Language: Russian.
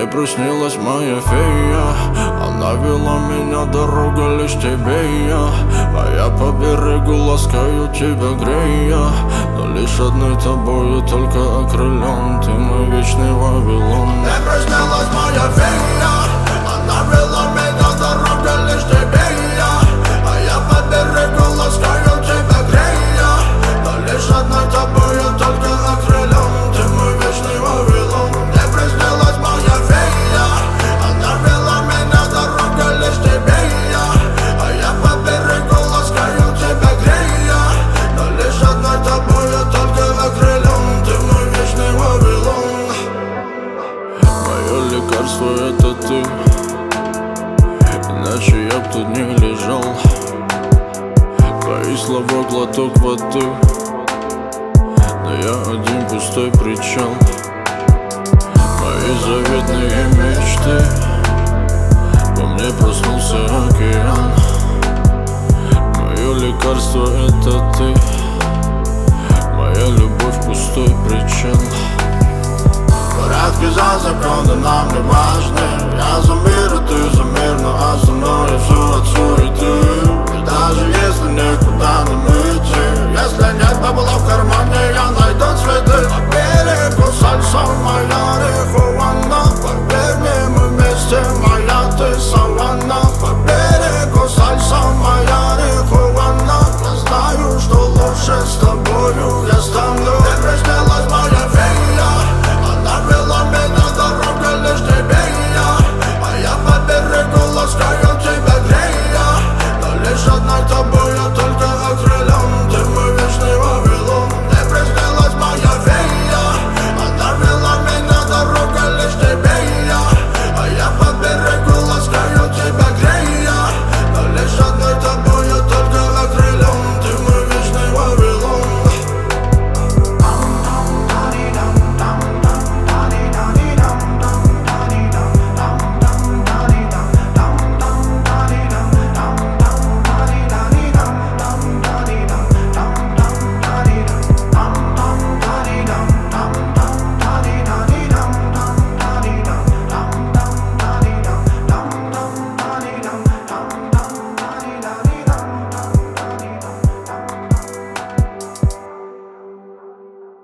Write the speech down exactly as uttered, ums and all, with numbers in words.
Мне приснилась моя фея, она вела меня, дорога лишь тебе и я. А я по берегу ласкаю тебя, грея, но лишь одной тобою только окрылен. Ты мой вечный Вавилон. Мне приснилась моя фея, она вела меня, дорога лишь тебе и я. А я по берегу ласкаю тебя, грея, но лишь одной тобою только окрылен. Ты мой вечный Вавилон. Мне приснилась моя фея, она вела меня, дорога лишь тебе и я. А я по берегу ласкаю тебя, грея, но лишь одной тобою только окрылен. Ты мой вечный Вавилон. Мое лекарство — это ты, иначе я б тут не лежал. Твои слова — глоток воды, но я один пустой причал. Мои заветные мечты, во мне проснулся океан. Мое лекарство — это ты, моя любовь — пустой причал. В порядке за законом нам не